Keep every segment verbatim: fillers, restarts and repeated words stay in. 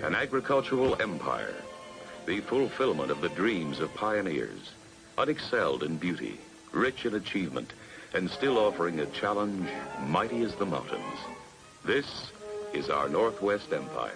an agricultural empire, the fulfillment of the dreams of pioneers, unexcelled in beauty, rich in achievement, and still offering a challenge mighty as the mountains. This is our Northwest Empire.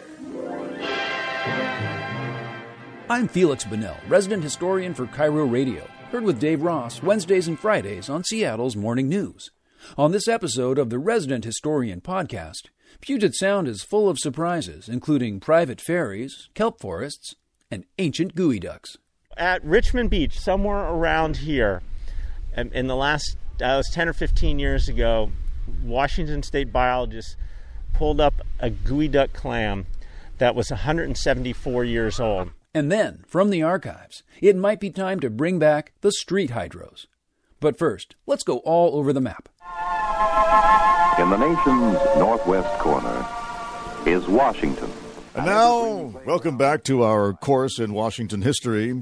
I'm Felix Bunnell, resident historian for Cairo Radio, heard with Dave Ross Wednesdays and Fridays on Seattle's Morning News. On this episode of the Resident Historian podcast, Puget Sound is full of surprises, including private ferries, kelp forests, and ancient geoducks. At Richmond Beach, somewhere around here, in the last uh, it was ten or fifteen years ago, Washington State biologists pulled up a geoduck clam that was one hundred seventy-four years old. And then, from the archives, it might be time to bring back the street hydros. But first, let's go all over the map. In the nation's northwest corner is Washington. And now, welcome back to our course in Washington history.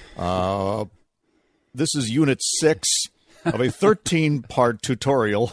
Uh, this is Unit six of a thirteen-part tutorial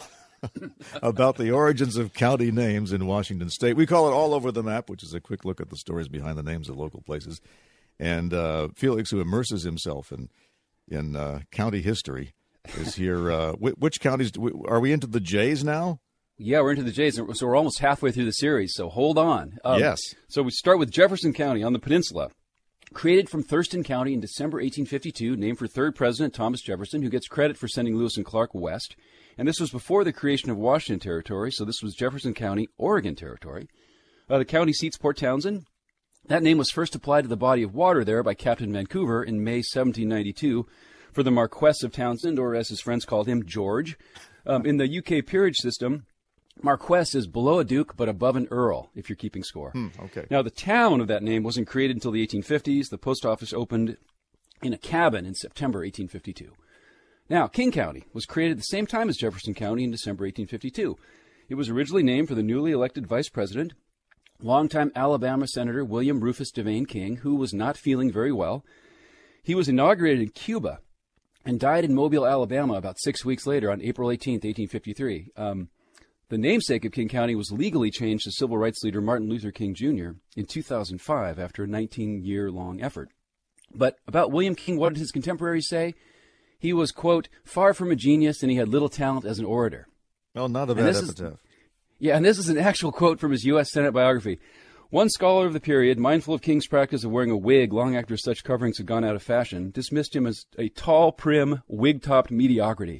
about the origins of county names in Washington State. We call it All Over the Map, which is a quick look at the stories behind the names of local places. And uh, Felix, who immerses himself in in uh, county history, is here. Uh, which counties? Do we, are we into the J's now? Yeah, we're into the J's, so we're almost halfway through the series, so hold on. Um, yes. So we start with Jefferson County on the peninsula. Created from Thurston County in December eighteen fifty-two, named for third President Thomas Jefferson, who gets credit for sending Lewis and Clark west. And this was before the creation of Washington Territory, so this was Jefferson County, Oregon Territory. Uh, the county seat's Port Townsend. That name was first applied to the body of water there by Captain Vancouver in May seventeen ninety-two for the Marquess of Townsend, or as his friends called him, George. Um, in the U K peerage system, Marquess is below a duke but above an earl, if you're keeping score. Hmm, okay. Now, the town of that name wasn't created until the eighteen fifties. The post office opened in a cabin in September eighteen fifty-two. Now, King County was created at the same time as Jefferson County in December eighteen fifty-two. It was originally named for the newly elected vice president, longtime Alabama Senator William Rufus Devane King, who was not feeling very well. He was inaugurated in Cuba and died in Mobile, Alabama about six weeks later on April eighteenth, eighteen fifty-three. Um, the namesake of King County was legally changed to civil rights leader Martin Luther King Junior in two thousand five after a nineteen-year-long effort. But about William King, what did his contemporaries say? He was, quote, far from a genius, and he had little talent as an orator. Well, not a bad epitaph. Is, yeah, and this is an actual quote from his U S Senate biography. One scholar of the period, mindful of King's practice of wearing a wig long after such coverings had gone out of fashion, dismissed him as a tall, prim, wig-topped mediocrity.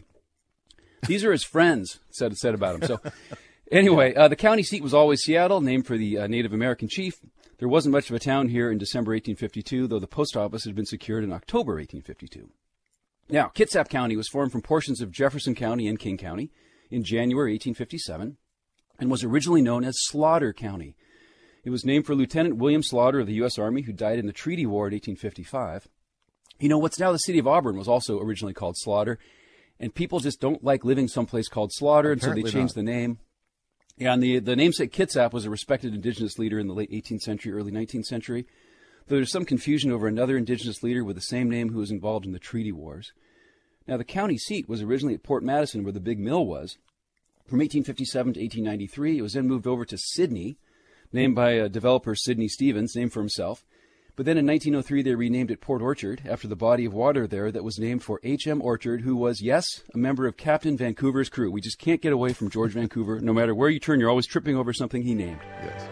These are his friends, said, said about him. So anyway, uh, the county seat was always Seattle, named for the uh, Native American chief. There wasn't much of a town here in December eighteen fifty-two, though the post office had been secured in October eighteen fifty-two. Now, Kitsap County was formed from portions of Jefferson County and King County in January eighteen fifty-seven and was originally known as Slaughter County. It was named for Lieutenant William Slaughter of the U S Army, who died in the Treaty War in eighteen fifty-five. You know, what's now the city of Auburn was also originally called Slaughter, and people just don't like living someplace called Slaughter, Apparently and so they changed not. the name. Yeah, and the, the namesake Kitsap was a respected indigenous leader in the late eighteenth century, early nineteenth century. Though there's some confusion over another indigenous leader with the same name who was involved in the Treaty Wars. Now, the county seat was originally at Port Madison, where the big mill was. From eighteen fifty-seven to eighteen ninety-three, it was then moved over to Sidney, named by a developer Sidney Stevens, named for himself. But then in nineteen oh three, they renamed it Port Orchard, after the body of water there that was named for H M Orchard, who was, yes, a member of Captain Vancouver's crew. We just can't get away from George Vancouver. No matter where you turn, you're always tripping over something he named. Yes.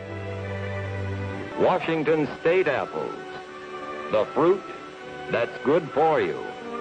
Washington State apples, the fruit that's good for you.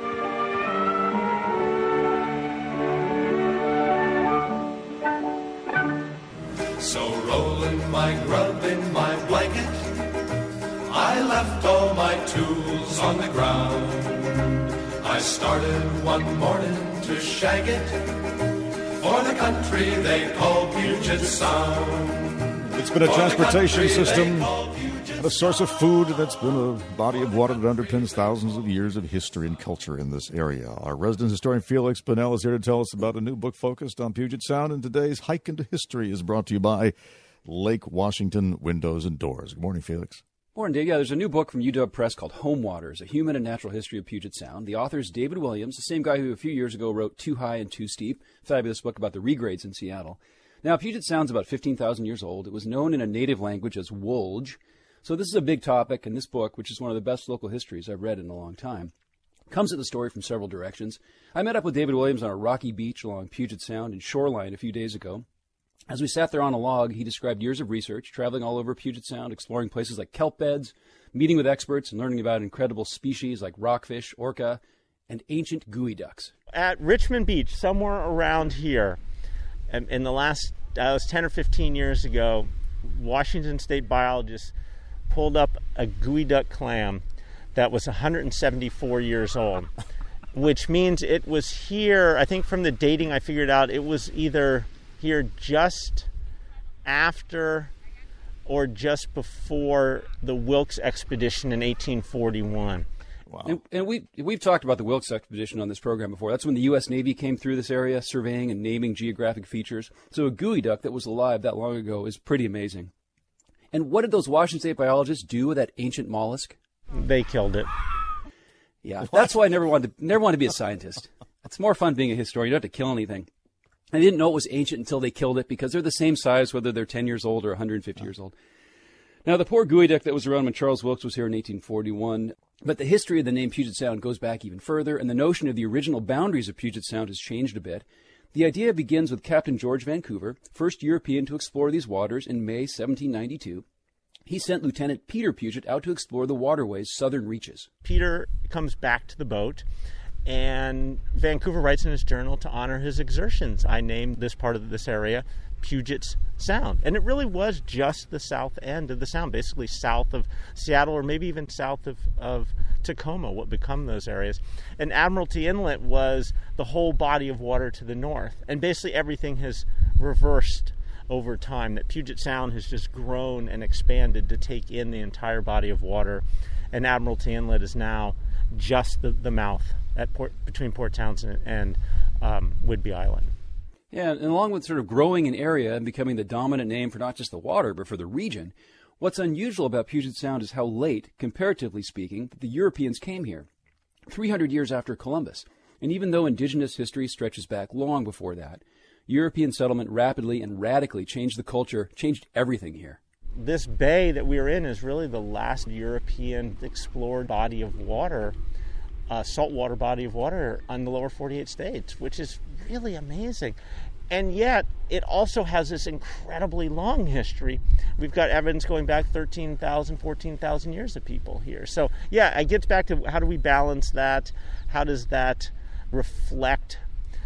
So rolling my grub in my blanket, I left all my tools on the ground. I started one morning to shag it for the country they call Puget Sound. It's been a transportation system and a source of food that's been a body of water that underpins thousands of years of history and culture in this area. Our resident historian Felix Bunnell is here to tell us about a new book focused on Puget Sound, and today's Hike into History is brought to you by Lake Washington Windows and Doors. Good morning, Felix. Morning, Dave. Yeah, there's a new book from U W Press called Home Waters, A Human and Natural History of Puget Sound. The author is David Williams, the same guy who a few years ago wrote Too High and Too Steep, a fabulous book about the regrades in Seattle. Now, Puget Sound's about fifteen thousand years old. It was known in a native language as Wolge. So this is a big topic, and this book, which is one of the best local histories I've read in a long time, comes at the story from several directions. I met up with David Williams on a rocky beach along Puget Sound and Shoreline a few days ago. As we sat there on a log, he described years of research, traveling all over Puget Sound, exploring places like kelp beds, meeting with experts, and learning about incredible species like rockfish, orca, and ancient gooey ducks. At Richmond Beach, somewhere around here, in the last, uh, it was ten or fifteen years ago, Washington State biologists pulled up a gooey duck clam that was one hundred seventy-four years old, which means it was here, I think from the dating I figured out, it was either here just after or just before the Wilkes expedition in eighteen forty-one. Wow. And, and we, we've talked about the Wilkes expedition on this program before. That's when the U S Navy came through this area, surveying and naming geographic features. So a gooey duck that was alive that long ago is pretty amazing. And what did those Washington State biologists do with that ancient mollusk? They killed it. Yeah, what? That's why I never wanted to, never wanted to be a scientist. It's more fun being a historian. You don't have to kill anything. I didn't know it was ancient until they killed it, because they're the same size whether they're ten years old or one hundred fifty oh. years old. Now, the poor gooey duck that was around when Charles Wilkes was here in eighteen forty-one, but the history of the name Puget Sound goes back even further, and the notion of the original boundaries of Puget Sound has changed a bit. The idea begins with Captain George Vancouver, first European to explore these waters in May seventeen ninety-two. He sent Lieutenant Peter Puget out to explore the waterway's southern reaches. Peter comes back to the boat, and Vancouver writes in his journal to honor his exertions. I named this part of this area Puget's Sound. And it really was just the south end of the sound, basically south of Seattle or maybe even south of, of Tacoma, what become those areas. And Admiralty Inlet was the whole body of water to the north. And basically everything has reversed over time, that Puget Sound has just grown and expanded to take in the entire body of water. And Admiralty Inlet is now just the, the mouth at Port, between Port Townsend and um, Whidbey Island. Yeah, and along with sort of growing an area and becoming the dominant name for not just the water, but for the region, what's unusual about Puget Sound is how late, comparatively speaking, the Europeans came here, three hundred years after Columbus. And even though indigenous history stretches back long before that, European settlement rapidly and radically changed the culture, changed everything here. This bay that we're in is really the last European explored body of water, uh, saltwater body of water on the lower forty-eight states, which is really amazing. And yet, it also has this incredibly long history. We've got evidence going back thirteen thousand, fourteen thousand years of people here. So, yeah, it gets back to how do we balance that? How does that reflect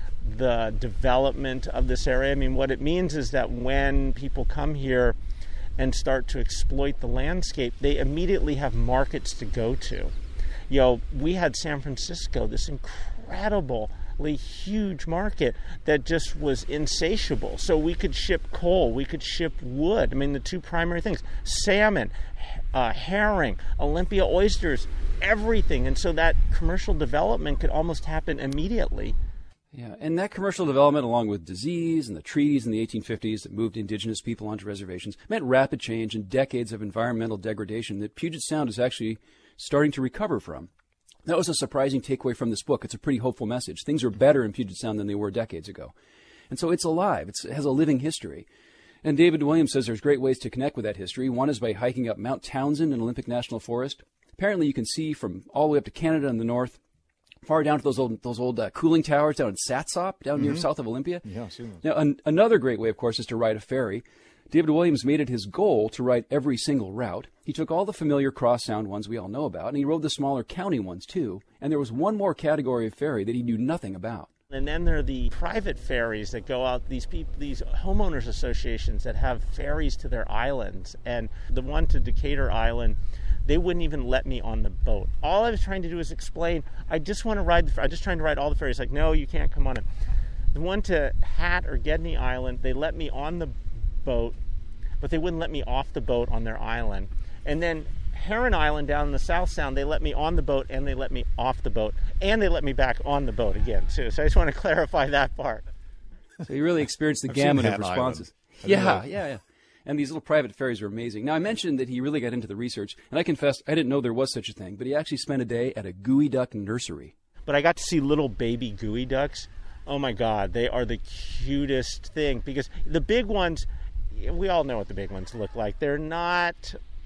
the development of this area? I mean, what it means is that when people come here and start to exploit the landscape, they immediately have markets to go to. You know, we had San Francisco, this incredible huge market that just was insatiable. So we could ship coal, we could ship wood. I mean, the two primary things, salmon, uh, herring, Olympia oysters, everything. And so that commercial development could almost happen immediately. Yeah, and that commercial development, along with disease and the treaties in the eighteen fifties that moved indigenous people onto reservations, meant rapid change and decades of environmental degradation that Puget Sound is actually starting to recover from. That was a surprising takeaway from this book. It's a pretty hopeful message. Things are better in Puget Sound than they were decades ago. And so it's alive. It's, it has a living history. And David Williams says there's great ways to connect with that history. One is by hiking up Mount Townsend in Olympic National Forest. Apparently you can see from all the way up to Canada in the north, far down to those old those old uh, cooling towers down in Satsop, down mm-hmm. near south of Olympia. Yeah, I've seen those. Now, an, another great way, of course, is to ride a ferry. David Williams made it his goal to ride every single route. He took all the familiar cross-sound ones we all know about, and he rode the smaller county ones, too. And there was one more category of ferry that he knew nothing about. And then there are the private ferries that go out, these people, these homeowners associations that have ferries to their islands. And the one to Decatur Island, they wouldn't even let me on the boat. All I was trying to do is explain, I just want to ride, the, I'm just trying to ride all the ferries. Like, no, you can't come on it. The one to Hat or Gedney Island, they let me on the boat, but they wouldn't let me off the boat on their island. And then Heron Island down in the South Sound, they let me on the boat and they let me off the boat. And they let me back on the boat again, too. So I just want to clarify that part. So you really experienced the I've gamut seen of Hat responses. Island. Yeah, yeah, yeah. And these little private ferries are amazing. Now, I mentioned that he really got into the research, and I confess I didn't know there was such a thing, but he actually spent a day at a gooey duck nursery. But I got to see little baby gooey ducks. Oh, my God, they are the cutest thing. Because the big ones, we all know what the big ones look like. They're not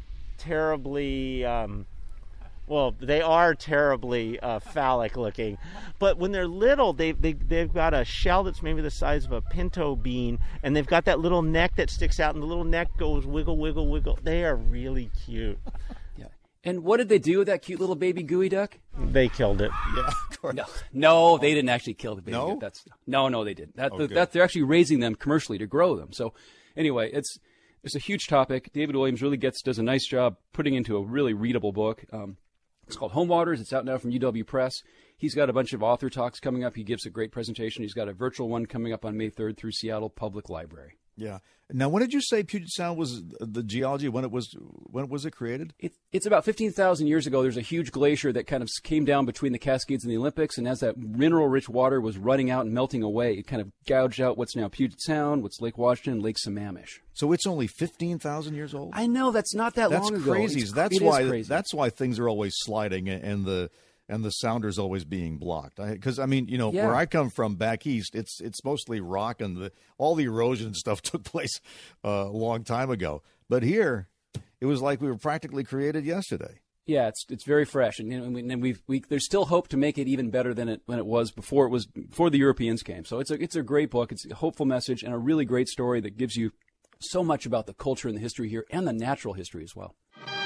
terribly, um, well, they are terribly uh, phallic looking. But when they're little, they, they, they've got a shell that's maybe the size of a pinto bean, and they've got that little neck that sticks out, and the little neck goes wiggle, wiggle, wiggle. They are really cute. Yeah. And what did they do with that cute little baby gooey duck? They killed it. Yeah, of course. No, no, they didn't actually kill the baby. No? Duck. That's no, no, they didn't. That, Okay. that they're actually raising them commercially to grow them. So, anyway, it's it's a huge topic. David Williams really gets does a nice job putting into a really readable book. Um, it's called Home Waters. It's out now from U W Press. He's got a bunch of author talks coming up. He gives a great presentation. He's got a virtual one coming up on May third through Seattle Public Library. Yeah. Now, when did you say Puget Sound was the geology? When it was when was it created? It, it's about fifteen thousand years ago. There's a huge glacier that kind of came down between the Cascades and the Olympics, and as that mineral-rich water was running out and melting away, it kind of gouged out what's now Puget Sound, what's Lake Washington, Lake Sammamish. So it's only fifteen thousand years old. I know that's not that That's long ago. crazy. It's- That's it is why crazy. that's why things are always sliding and the and the sounders always being blocked. Because I, I mean, you know, Yeah. where I come from back east, it's it's mostly rock, and the all the erosion and stuff took place uh, a long time ago. But here, it was like we were practically created yesterday. Yeah, it's it's very fresh, and, and, we, and we've we, there's still hope to make it even better than it when it was before it was before the Europeans came. So it's a it's a great book. It's a hopeful message and a really great story that gives you so much about the culture and the history here and the natural history as well.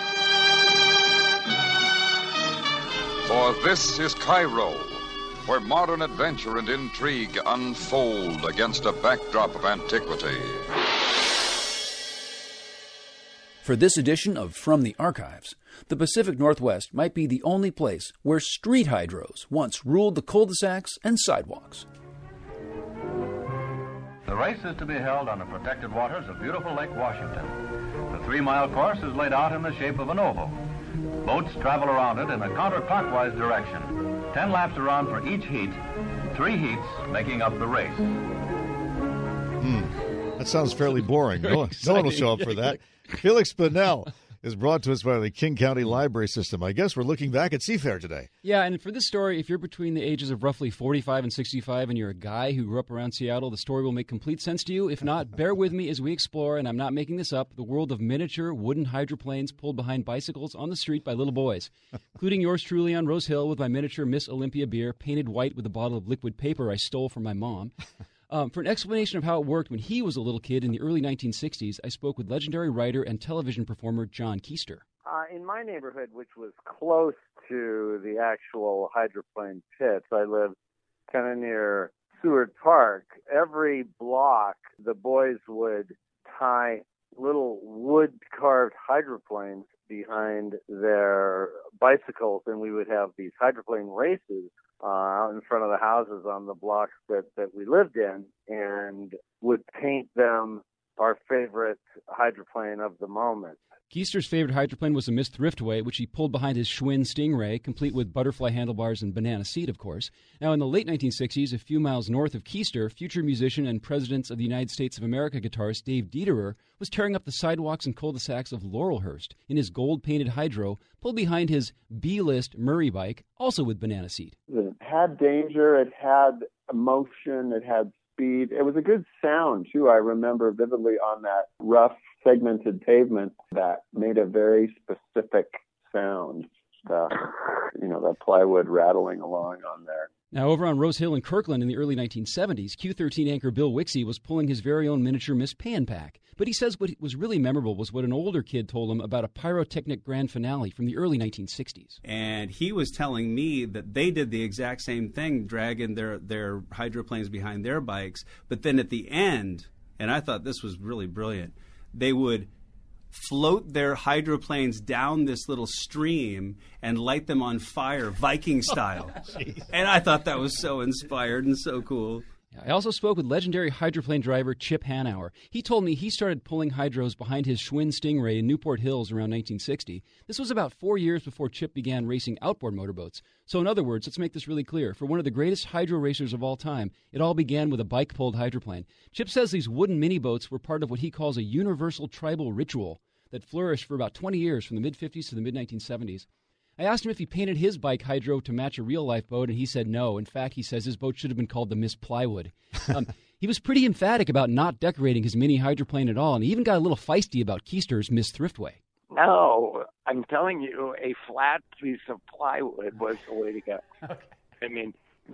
For this is Cairo, where modern adventure and intrigue unfold against a backdrop of antiquity. For this edition of From the Archives, the Pacific Northwest might be the only place where street hydros once ruled the cul-de-sacs and sidewalks. The race is to be held on the protected waters of beautiful Lake Washington. The three-mile course is laid out in the shape of an oval. Boats travel around it in a counterclockwise direction. Ten laps around for each heat, three heats making up the race. That sounds fairly boring. No, one- no one will show up for that. Felix Bunnell is brought to us by the King County Library System. I guess we're looking back at Seafair today. Yeah, and for this story, if you're between the ages of roughly forty-five and sixty-five and you're a guy who grew up around Seattle, the story will make complete sense to you. If not, bear with me as we explore, and I'm not making this up, the world of miniature wooden hydroplanes pulled behind bicycles on the street by little boys, including yours truly on Rose Hill with my miniature Miss Olympia beer painted white with a bottle of liquid paper I stole from my mom. Um, for an explanation of how it worked when he was a little kid in the early nineteen sixties, I spoke with legendary writer and television performer John Keister. Uh, in my neighborhood, which was close to the actual hydroplane pits, I lived kind of near Seward Park. Every block, the boys would tie little wood-carved hydroplanes behind their bicycles, and we would have these hydroplane races uh, out in front of the houses on the blocks that, that we lived in, and would paint them our favorite hydroplane of the moment. Keister's favorite hydroplane was a Miss Thriftway, which he pulled behind his Schwinn Stingray, complete with butterfly handlebars and banana seat, of course. Now, in the late nineteen sixties, a few miles north of Keister, future musician and President of the United States of America guitarist Dave Dederer was tearing up the sidewalks and cul-de-sacs of Laurelhurst in his gold-painted hydro, pulled behind his B-list Murray bike, also with banana seat. It had danger, it had emotion, it had speed. It was a good sound, too. I remember vividly on that rough, segmented pavement that made a very specific sound. The, you know, that plywood rattling along on there. Now, over on Rose Hill in Kirkland in the early nineteen seventies, Q thirteen anchor Bill Wixie was pulling his very own miniature Miss Pan Pack. But he says what was really memorable was what an older kid told him about a pyrotechnic grand finale from the early nineteen sixties. And he was telling me that they did the exact same thing, dragging their, their hydroplanes behind their bikes. But then at the end, and I thought this was really brilliant, they would float their hydroplanes down this little stream and light them on fire, Viking style. Oh, and I thought that was so inspired and so cool. I also spoke with legendary hydroplane driver Chip Hanauer. He told me he started pulling hydros behind his Schwinn Stingray in Newport Hills around nineteen sixty. This was about four years before Chip began racing outboard motorboats. So in other words, let's make this really clear. For one of the greatest hydro racers of all time, it all began with a bike-pulled hydroplane. Chip says these wooden mini-boats were part of what he calls a universal tribal ritual that flourished for about twenty years from the mid-fifties to the mid nineteen seventies. I asked him if he painted his bike hydro to match a real-life boat, and he said no. In fact, he says his boat should have been called the Miss Plywood. Um, he was pretty emphatic about not decorating his mini hydroplane at all, and he even got a little feisty about Keister's Miss Thriftway. No, I'm telling you, a flat piece of plywood was the way to go. Okay. I mean,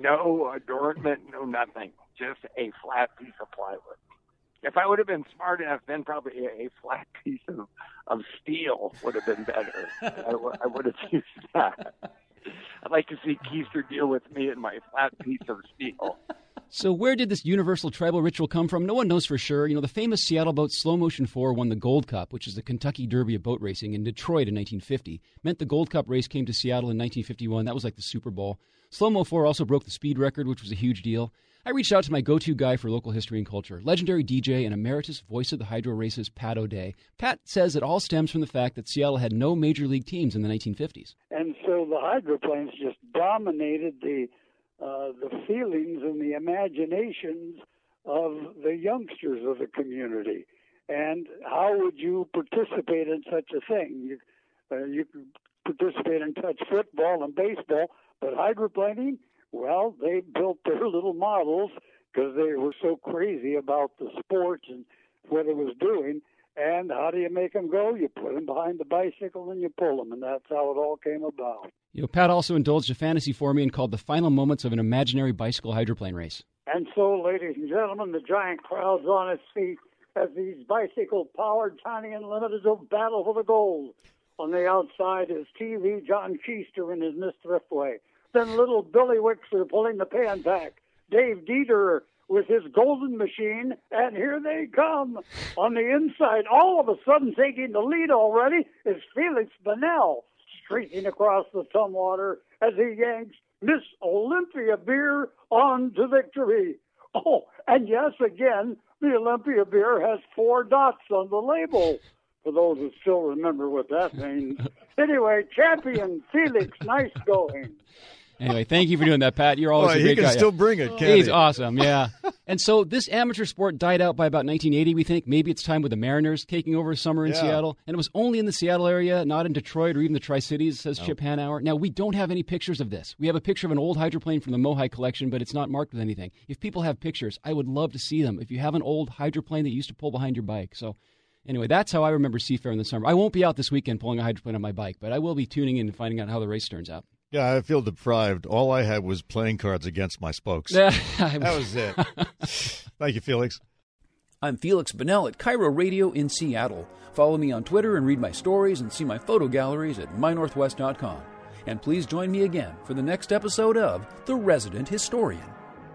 no adornment, no nothing, just a flat piece of plywood. If I would have been smart enough, then probably a, a flat piece of, of steel would have been better. I, w- I would have used that. I'd like to see Keister deal with me and my flat piece of steel. So where did this universal tribal ritual come from? No one knows for sure. You know, the famous Seattle boat Slow Motion four won the Gold Cup, which is the Kentucky Derby of boat racing, in Detroit in nineteen fifty. Meant the Gold Cup race came to Seattle in nineteen fifty-one. That was like the Super Bowl. Slow Mo four also broke the speed record, which was a huge deal. I reached out to my go-to guy for local history and culture, legendary D J and emeritus voice of the hydro races, Pat O'Day. Pat says it all stems from the fact that Seattle had no major league teams in the nineteen fifties. And so the hydroplanes just dominated the uh, the feelings and the imaginations of the youngsters of the community. And how would you participate in such a thing? You, uh, you could participate in touch football and baseball, but hydroplaning, well, they built their little models because they were so crazy about the sports and what it was doing. And how do you make them go? You put them behind the bicycle and you pull them, and that's how it all came about. You know, Pat also indulged a fantasy for me and called the final moments of an imaginary bicycle hydroplane race. And so, ladies and gentlemen, the giant crowd's on its feet as these bicycle-powered, tiny and limited will battle for the gold. On the outside is T V John Keister in his Miss Thriftway. Then little Billy Wixler pulling the pan back. Dave Dieter with his golden machine, and here they come. On the inside, all of a sudden taking the lead already is Felix Bunnell, streaking across the Tumwater as he yanks Miss Olympia beer on to victory. Oh, and yes, again, the Olympia beer has four dots on the label, for those who still remember what that means. Anyway, champion Felix, nice going. Anyway, thank you for doing that, Pat. You're always Boy, a great he can guy. still bring it, can't He's he? awesome, yeah. And so this amateur sport died out by about nineteen eighty, we think. Maybe it's time with the Mariners taking over summer in Yeah. Seattle. And it was only in the Seattle area, not in Detroit or even the Tri-Cities, says Oh. Chip Hanauer. Now, we don't have any pictures of this. We have a picture of an old hydroplane from the Mohi collection, but it's not marked with anything. If people have pictures, I would love to see them. If you have an old hydroplane that you used to pull behind your bike. So anyway, that's how I remember Seafair in the summer. I won't be out this weekend pulling a hydroplane on my bike, but I will be tuning in and finding out how the race turns out. Yeah, I feel deprived. All I had was playing cards against my spokes. Yeah, that was it. Thank you, Felix. I'm Felix Bunnell at Cairo Radio in Seattle. Follow me on Twitter and read my stories and see my photo galleries at my northwest dot com. And please join me again for the next episode of The Resident Historian.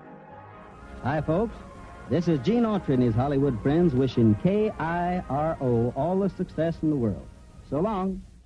Hi, folks. This is Gene Autry and his Hollywood friends wishing K I R O all the success in the world. So long.